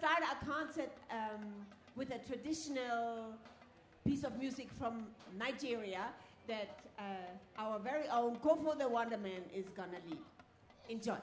start our concert with a traditional piece of music from Nigeria that our very own Kofo the Wonder Man is gonna lead. Enjoy.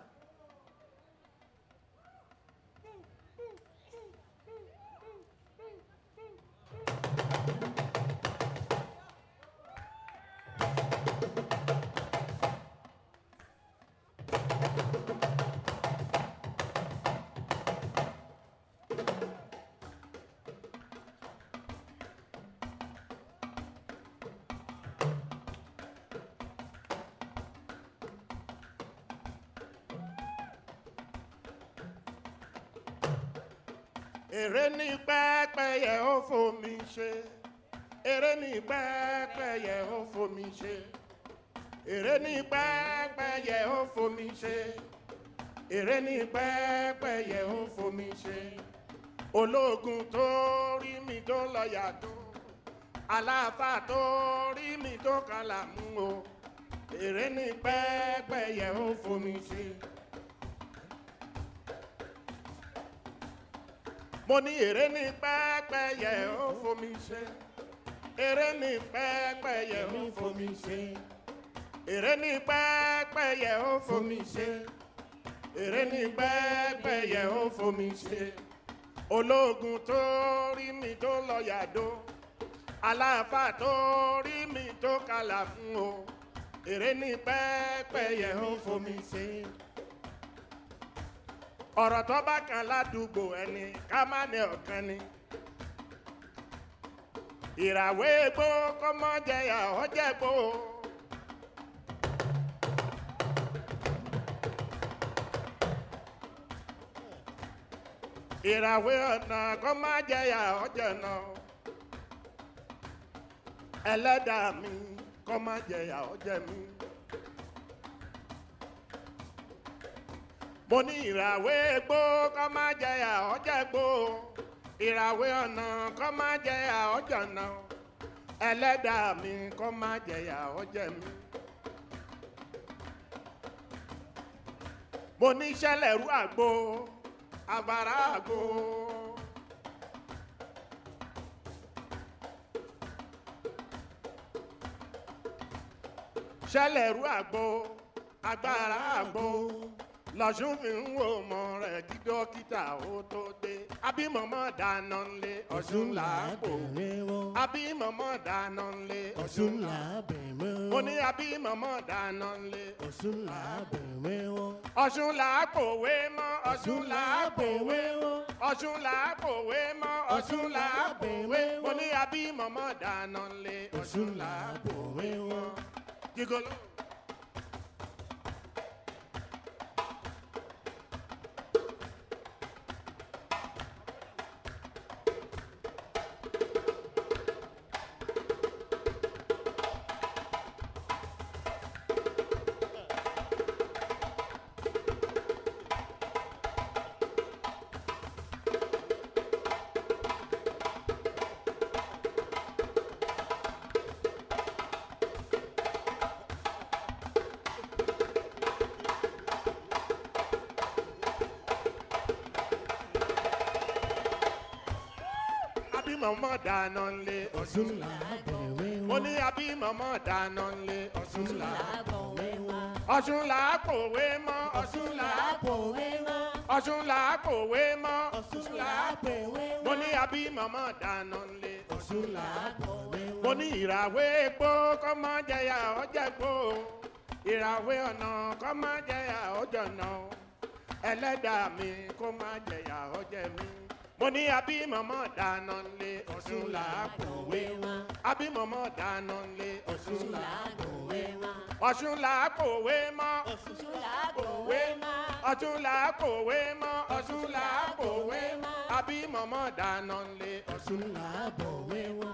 Èrè ní pẹ́pẹ́yẹ ó fomi ṣe. Èrè ní pẹ́pẹ́yẹ ó fomi ṣe. Èrè ní pẹ́pẹ́yẹ ó fomi ṣe. Èrè ní pẹ́pẹ́yẹ ó fomi ṣe. Ológun tó rí mi tó lọ yàtọ̀. Aláàfáà tó rí mi tó kàlà mú o. Èrè ní pẹ́pẹ́yẹ ó fomi ṣe. Mo ní èrè ní pẹ́pẹ́yẹ ó fomi ṣe. Èrè ní pẹ́pẹ́yẹ ó fomi ṣe. Èrè ní pẹ́pẹ́yẹ ó fomi ṣe. Èrè ní pẹ́pẹ́yẹ ó fomi ṣe. Ológun tó rí mi tó lọ yàdó. Aláàfáà tó rí mi tó kàlà fún o. Èrè ní pẹ́pẹ́yẹ ó fomi ṣe. Ọ̀rọ̀ tó bá kan ládùúgbò ẹni ká má ní ọ̀kan ni. Ìràwé egbò kọ́ mọ́ jẹyà ọjẹ́ gbò. Ìràwé ọ̀nà kọ́ má jẹyà ọjẹ́ náà. Ẹlẹ́dàá mi kọ́ má jẹyà ọjẹ́ mi. Mo ní ìràwé egbò kọ́ má jẹyà ọjẹ́ gbò. Ìràwé ọ̀nà kọ́ má jẹyà ọjọ́ náà. Ẹlẹ́dàá mi kọ́ má jẹyà ọjẹ́ mi. Mo ní ṣẹlẹ̀rú àgbo àbàrà àgbo. Ṣẹlẹ̀rú àgbo agbára àgbo. Lọ́sùn fi ń wo ọmọ rẹ̀ kí dókítà ó tó dé. Abímọ̀mọ́ dáná ńlé Ọ̀ṣun làápò. Abímọ̀mọ́ dáná ńlé Ọ̀ṣun làbẹ̀wẹ̀ o. Mo ní abímọ̀mọ́ dáná ńlé Ọ̀ṣun làbẹ̀wẹ̀ o. Ọ̀ṣun làápòwé mọ́ Ọ̀ṣun làápòwé o. Ọ̀ṣun làápòwé mọ́ Ọ̀ṣun làápòwé. Mo ní abímọ̀mọ́ dáná ńlé Ọ̀ṣun làápòwé mọ́. Gígolo. Abímọ̀mọ́ dáná ńlé Ọ̀ṣun làbẹ̀wẹ̀ o. Mo ní abímọ̀mọ́ dáná ńlé Ọ̀ṣun làbẹ̀wẹ̀ o. Ọ̀ṣun làápòwé mọ́ Ọ̀ṣun làápòwé mọ́ Ọ̀ṣun làápòwé mọ́ Ọ̀ṣun làbẹ̀wẹ̀ o. Mo ní abímọ̀mọ́ dáná ńlé Ọ̀ṣun làbẹ̀wẹ̀ o. Mo ní ìràwé egbò kọ́ mọ́ jẹyà ọjẹ́ gbò. Ìràwé ọ̀nà kọ́ mọ́ jẹyà ọjọ́ náà. Ẹlẹ́dàá mi kó má jẹyà ọjẹ́ mi. Mo ní abímọ̀mọ́ dáná ńlé Ọ̀ṣun làápòwé mọ́. Abímọ̀mọ́ dáná ńlé Ọ̀ṣun làápòwé mọ́. Ọ̀ṣun làápòwé mọ́ Ọ̀ṣun làápòwé mọ́. Ọ̀ṣun làápòwé mọ́ Ọ̀ṣun làápòwé mọ́. Abímọ̀mọ́ dáná ńlé Ọ̀ṣun làbẹ̀wẹ̀ o.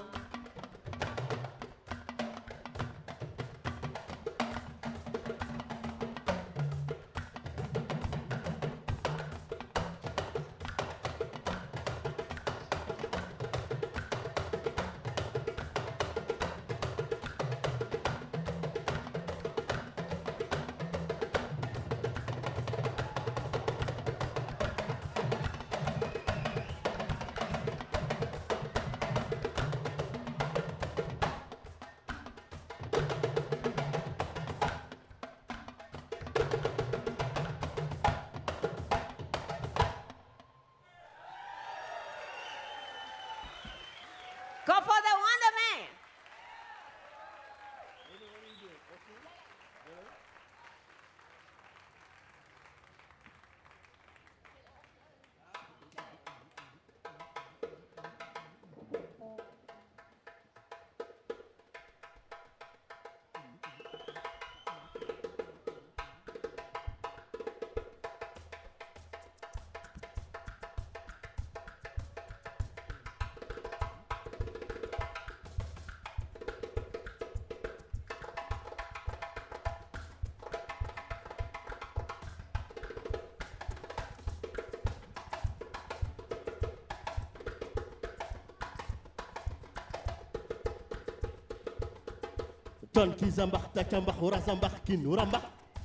ton kizambax tacambax urazambax kinurambax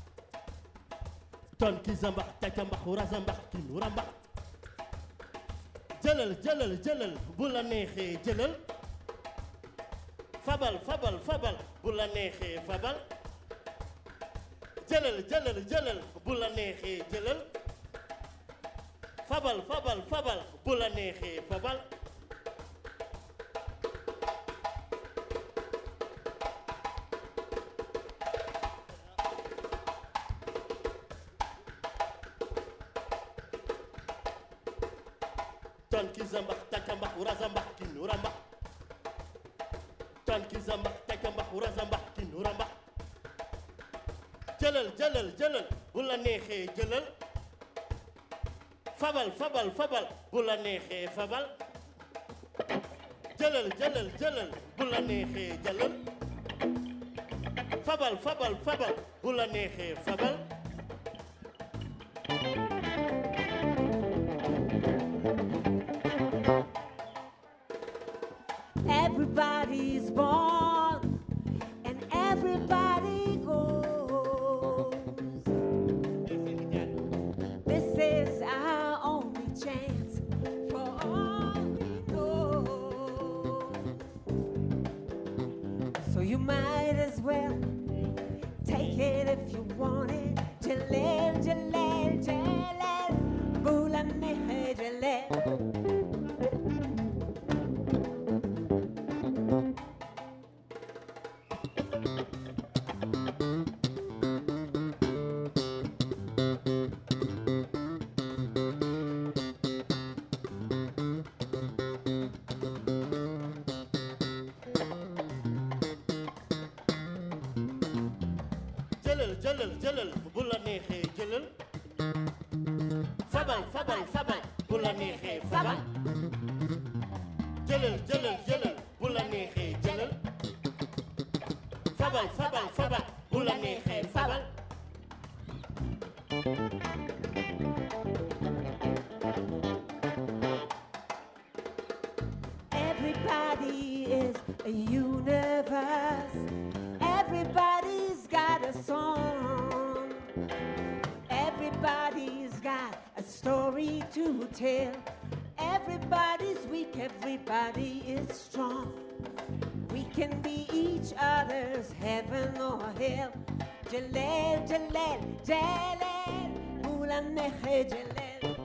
ton kizambax tacambax urazambax kinurambax jëlal jëlal jëlal bu la neexee jëlal fabal fabal fabal bu la neexee fabal jëlal jëlal jëlal bu la neexee jëlal fabal fabal fabal bu la neexee fabal ton kizambax tacambax urazambax kinurambax ton kizambax tacambax urazambax kinurambax jëlal jëlal jëlal bu la neexee jëlal fabal fabal fabal bu la neexee fabal jëlal jëlal jëlal bu la neexee jëlal fabal fabal fabal bu la neexee fabal Everybody's born and everybody goes. This is our only chance for all we know. So you might as well take it if you want it. Jalel, Jalel, Jalel, Bula Mehe Jalel. jëlal jëlal jëlal bu la neexee jëlal fabal fabal fabal bu la neexee fabal jëlal jëlal jëlal bu la neexee jëlal fabal fabal fabal bu la neexee fabal Everybody is a universe. Everybody's got a song. Everybody's got a story to tell. Everybody's weak, everybody is strong. We can be each other's heaven or hell. Jalel, Jalel, Jalel, Mula Mehe Jalel.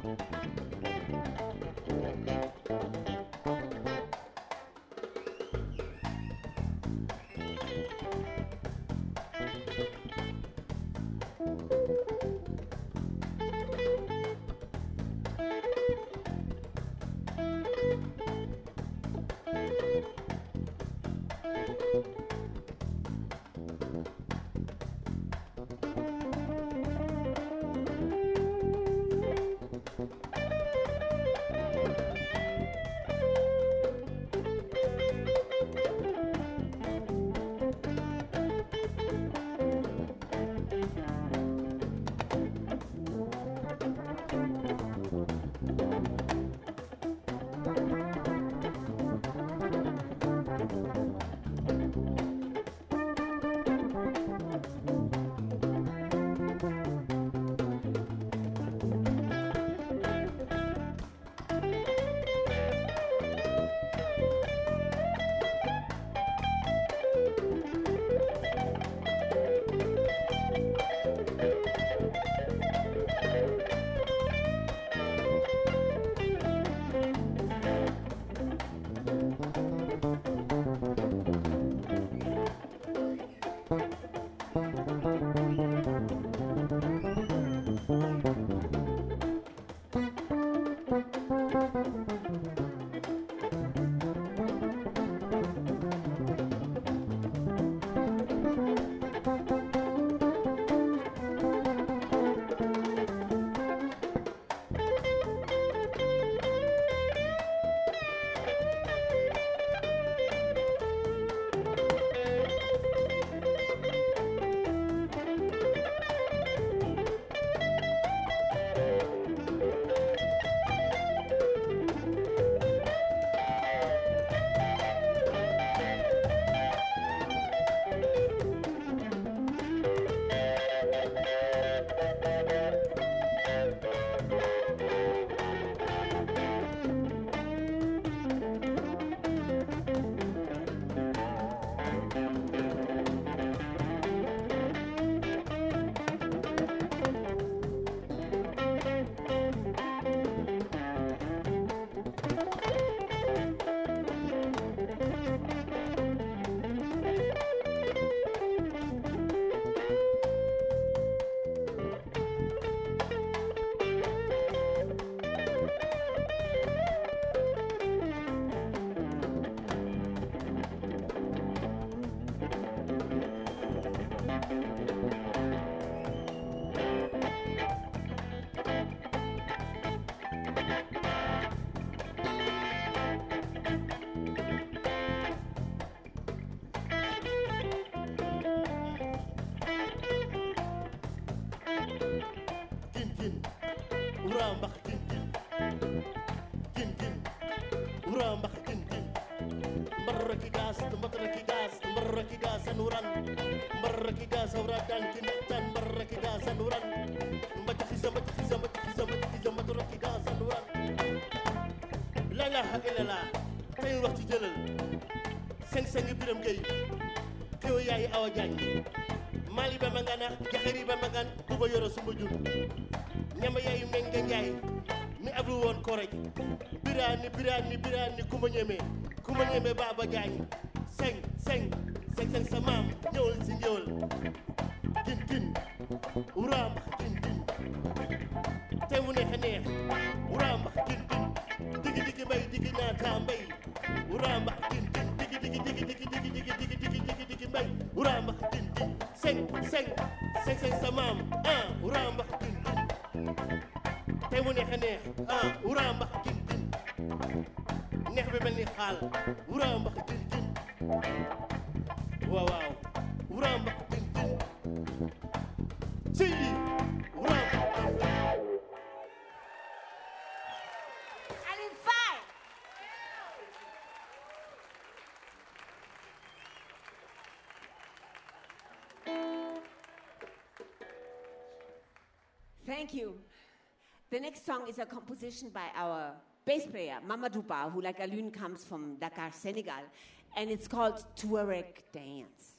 Urambak kin kin. Kin kin. Urambak kin kin. Barraki gas, barraki gas anuran. Barraki gas auradan kin tan barraki gas anuran. Matakhisa barraki gas anuran. La ilaha illallah. Tay wax ci jëlal. Seng biram gay. Kew yaay awa jañ. Mali ba mangana, jaxeri ba mangan, ku ba yoro sumba jun. Ñama yaay menga njaay. Mi ablu won ko rek. Birani kuma ñeme baba jañ. Seng sa maam ñëwal si ñëwal. Kin uram kin te mu neex uram kin digi bay digi na ta mbay uram kin digi bay uram kin seng sa maam uram kin te mu neex uram kin neex bi mel ni xaal uram kin waaw uram kin Sidi uram Aline Faye. Thank you. The next song is a composition by our bass player, Mamadou Ba, who, like Alune, comes from Dakar, Senegal, and it's called Tuareg Dance.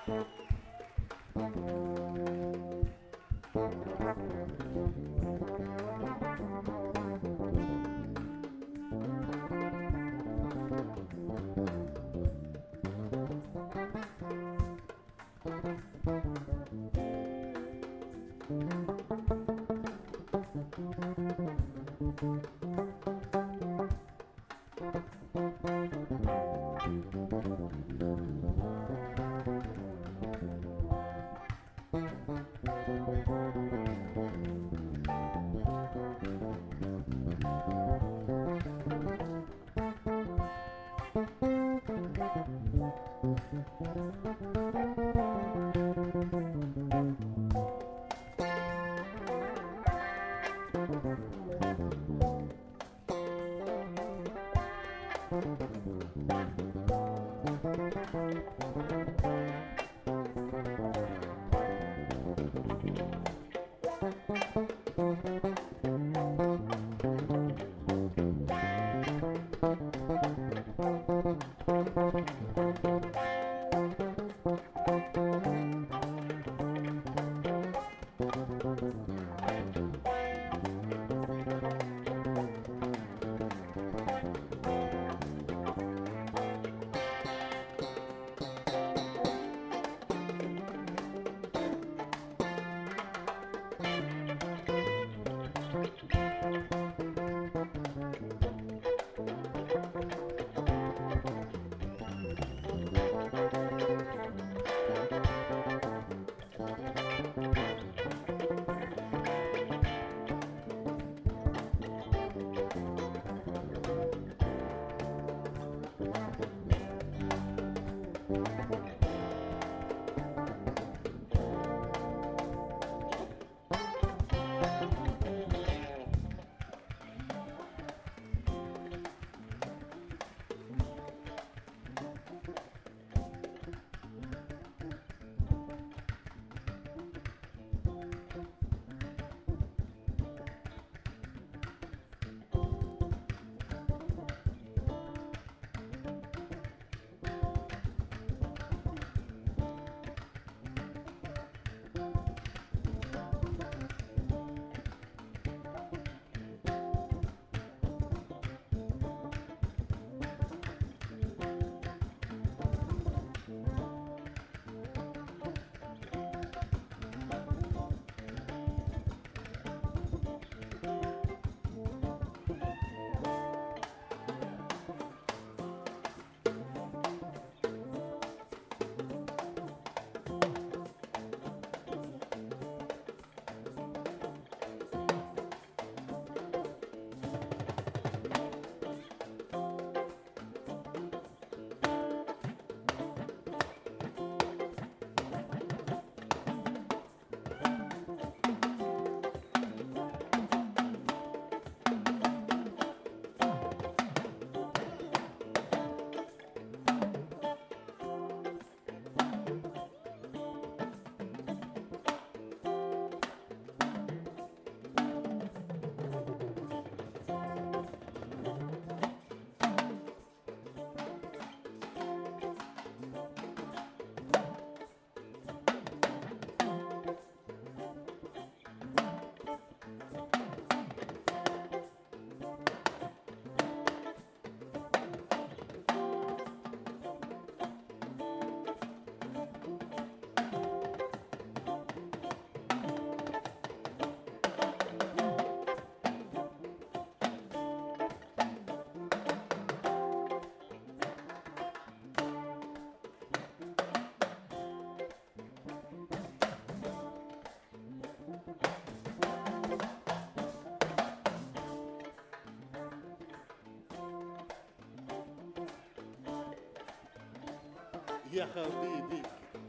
يا حبيبي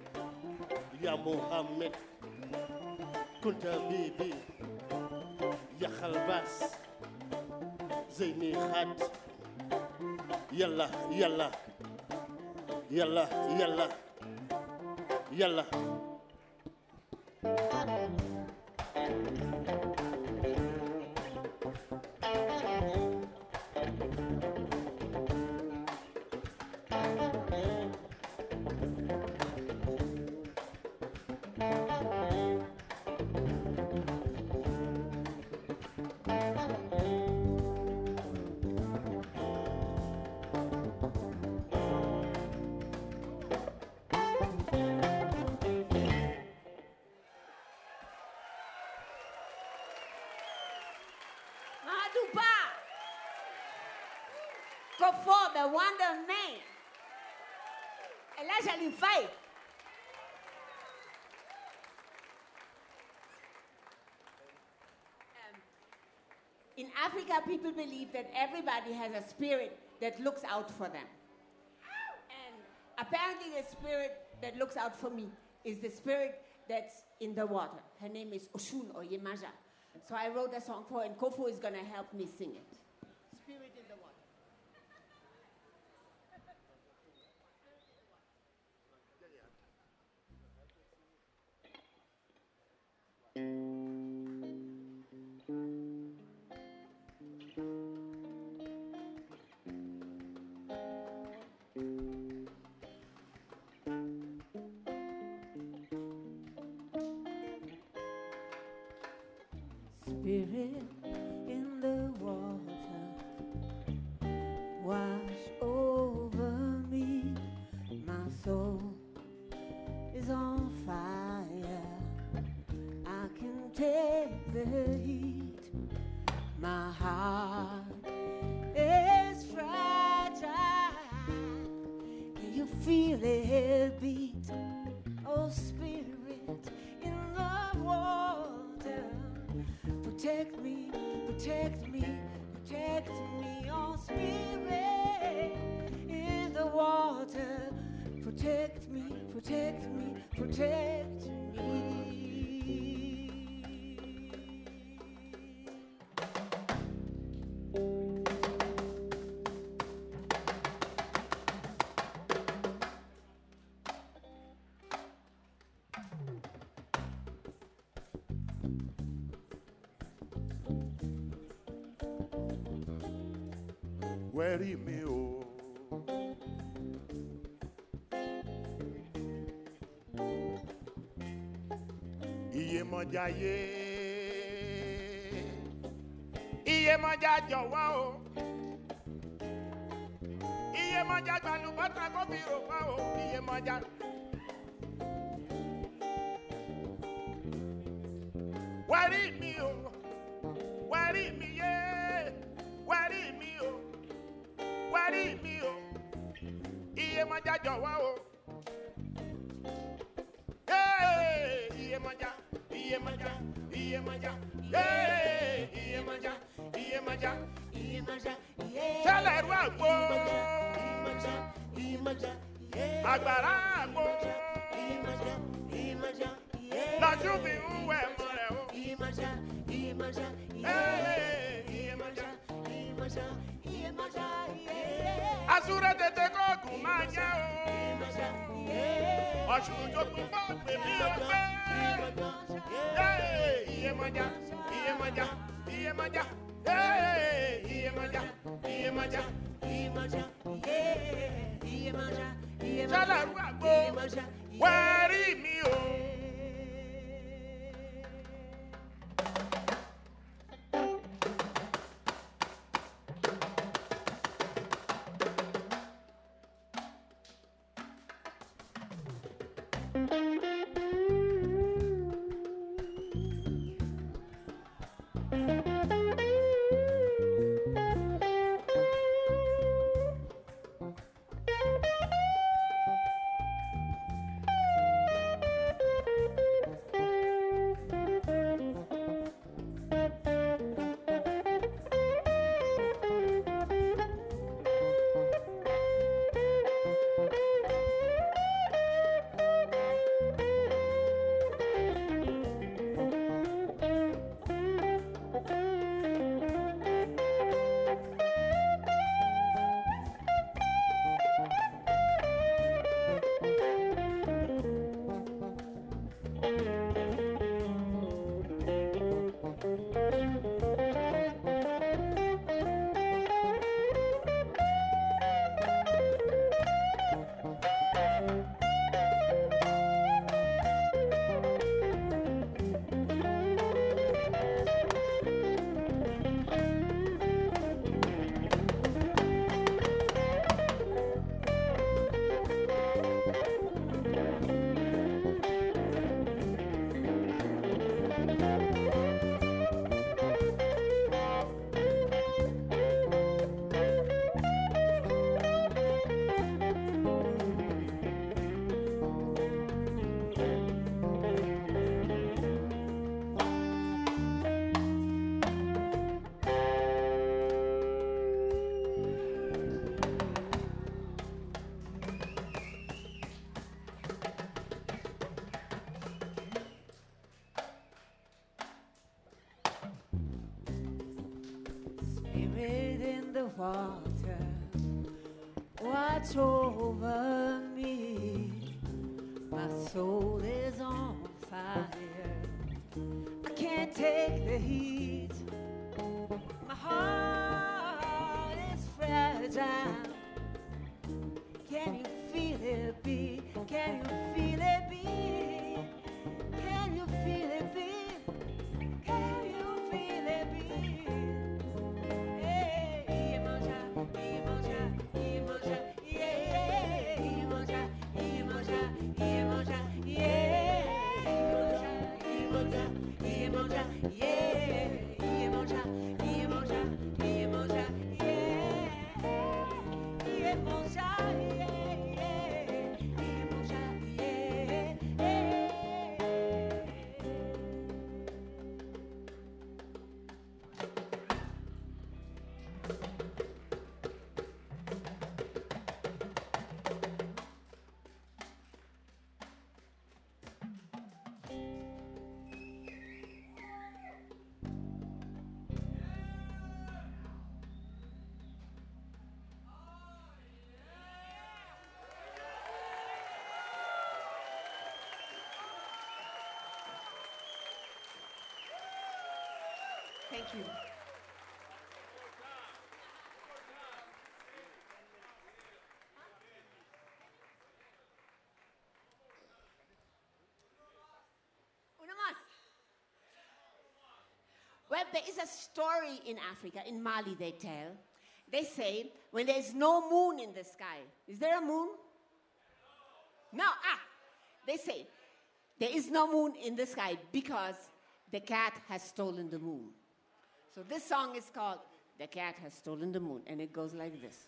يا محمد كنت بيبي يا خلباس زيني خد يلا يلا يلا يلا يلا Dupa. Kofo, the Wonder Man. Elijah Lifai. In Africa, people believe that everybody has a spirit that looks out for them. And apparently the spirit that looks out for me is the spirit that's in the water. Her name is Oshun or Yemaja. So I wrote a song for her, and Kofo is going to help me sing it. Spirit in the water. Spirit in the water, wash over me. My soul is on fire. I can take the heat. My heart is fragile. Can you feel it beat? Oh, Spirit in the water. Protect me, protect me, protect me, oh Spirit in the water. Protect me, protect me, protect me. Wẹ́rí mi o. Iyemọja yé. Iyemọja jọ̀wọ́ o. Iyemọja gbalùbọ́tà kó fi rò wá o. Iyemọja. Wẹ́rí mi o. Wẹ́rí mi yé. Wẹ́rí mi o. Wẹ́rí mi o. Iyemọja jọ̀wọ́ o. Iyemọja, Iyemọja, Iyemọja, Iyemọja, Iyemọja, Iyemọja, Tẹ́lẹ̀rú àgbo. Iyemọja, Iyemọja, Àgbàrá àgbo. Iyemọja, Iyemọja, lọ́sùn mi ń wẹ̀ mọ́ rẹ̀ o. Iyemọja, Iyemọja, Iyemọja, Iyemọja, Iyemọja, Asúré tètè kóògùn máa jẹ́ o. Ọ̀ṣun tó kún bọ́ pèmí ọgbẹ́. Iyemọja, Iyemọja, Iyemọja, Iyemọja, Iyemọja, Iyemọja, Iyemọja, Tẹ́lẹ̀rú àgbo. Wẹ́rí mi o. water watch over me. My soul is on fire. I can't take the heat. My heart is fragile. Can you feel it beat? Can you feel it beat? Can you feel it beat? Can you feel it beat? Hey, Imoja, Imoja, Imoja, yeah, Imoja, Imoja, Imoja, yeah, Imoja, Imoja, Imoja, yeah, Imoja, Imoja, Imoja, yeah, Imoja, yeah, yeah, Imoja, yeah, yeah. Thank you. Una más. Well, there is a story in Africa, in Mali, they tell. They say when there is no moon in the sky, is there a moon? No. They say there is no moon in the sky because the cat has stolen the moon. So this song is called The Cat Has Stolen the Moon, and it goes like this.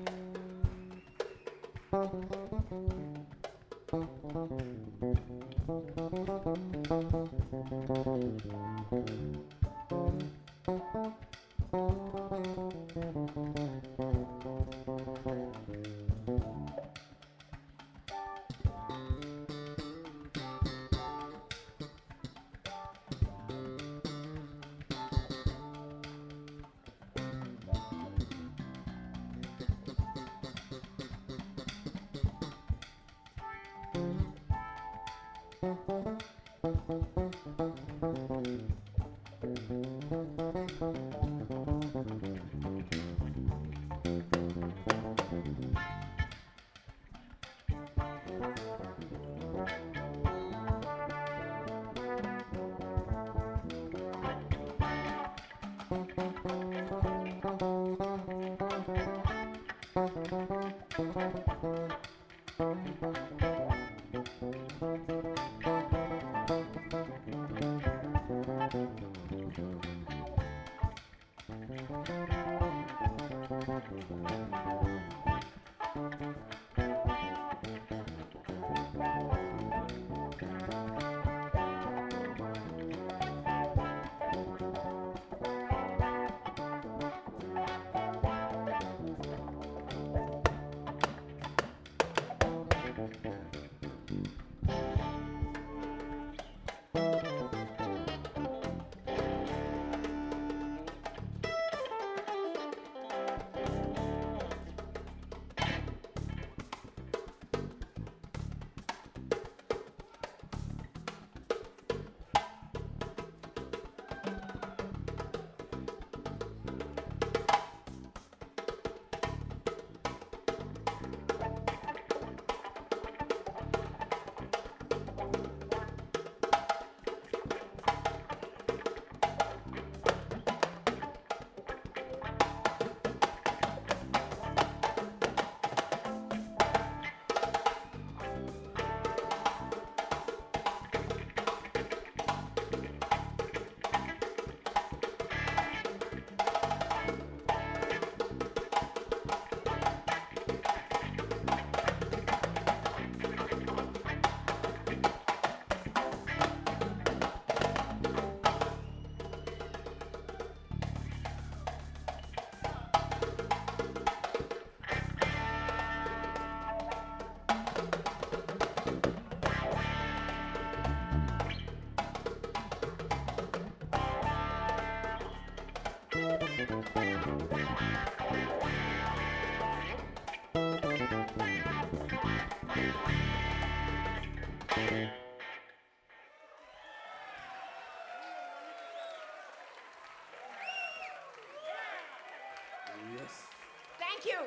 Yes. Thank you.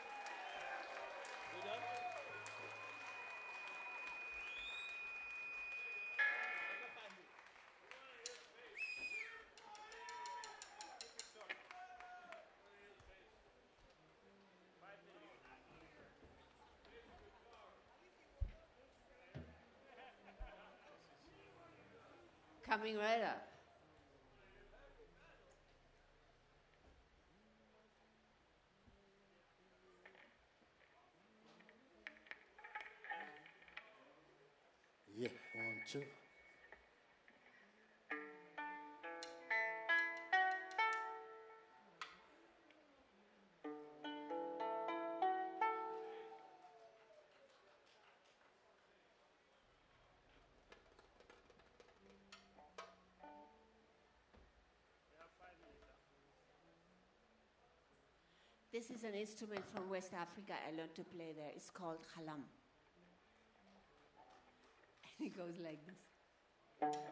Coming right up. Yeah, 1, 2. This is an instrument from West Africa I learned to play there. It's called khalam. And it goes like this.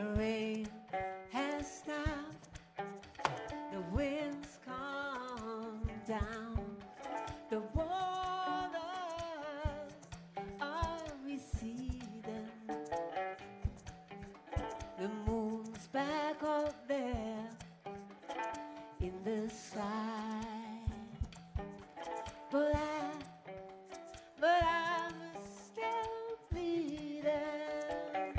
The rain has stopped, the winds calm down, the waters are receding, the moon's back up there in the sky, but I'm still bleeding.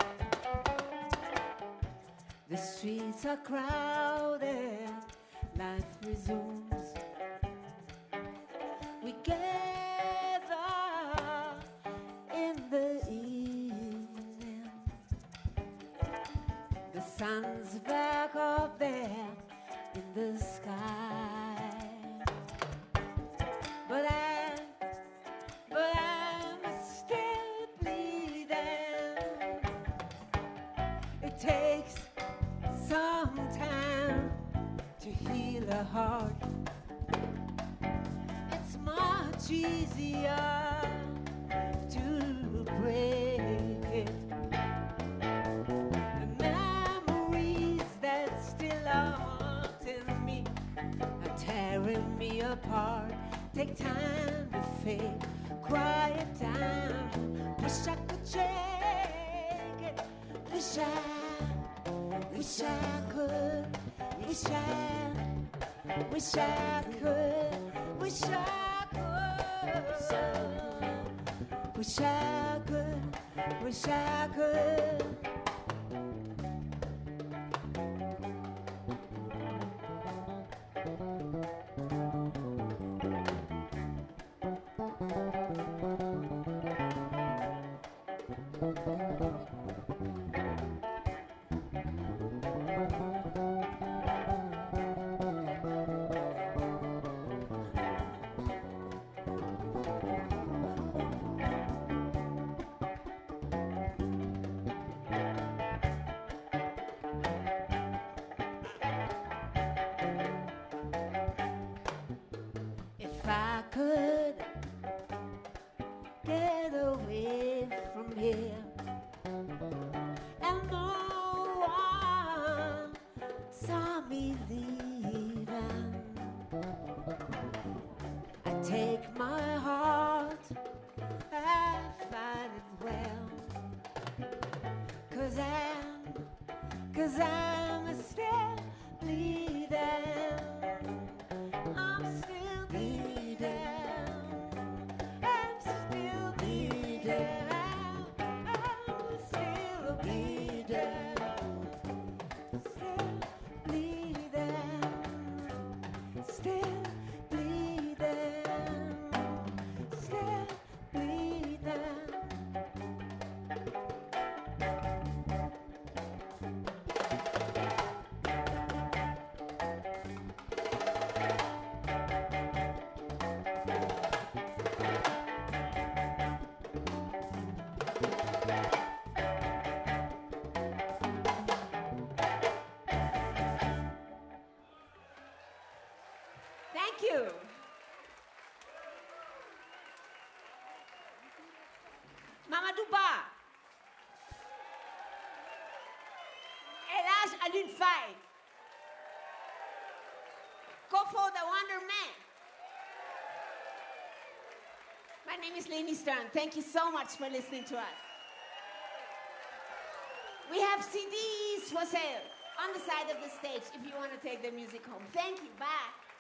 The streets are crowded, life resumes. We gather in the evening. The sun's back up there in the sky, but I'm still bleeding. It takes some time to heal a heart. It's much easier to break it. The memories that still are haunting me are tearing me apart. Take time to fade, quiet time. Wish I could shake it. Wish I could. Wish I could. Wish I could. Wish I could. Wish I could. Wish I could. If I could get away from here and no one saw me leaving, I take my heart, I fight it well, 'cause I'm still bleeding. I'm still bleeding. I'm still bleeding. I'm still bleeding. Still bleeding. Still bleeding. Still bleeding. Thank you. Mamadou Ba. Elhadj Alioune Faye. Kofo the Wonder Man. My name is Leni Stern. Thank you so much for listening to us. We have CDs for sale on the side of the stage if you want to take the music home. Thank you. Bye.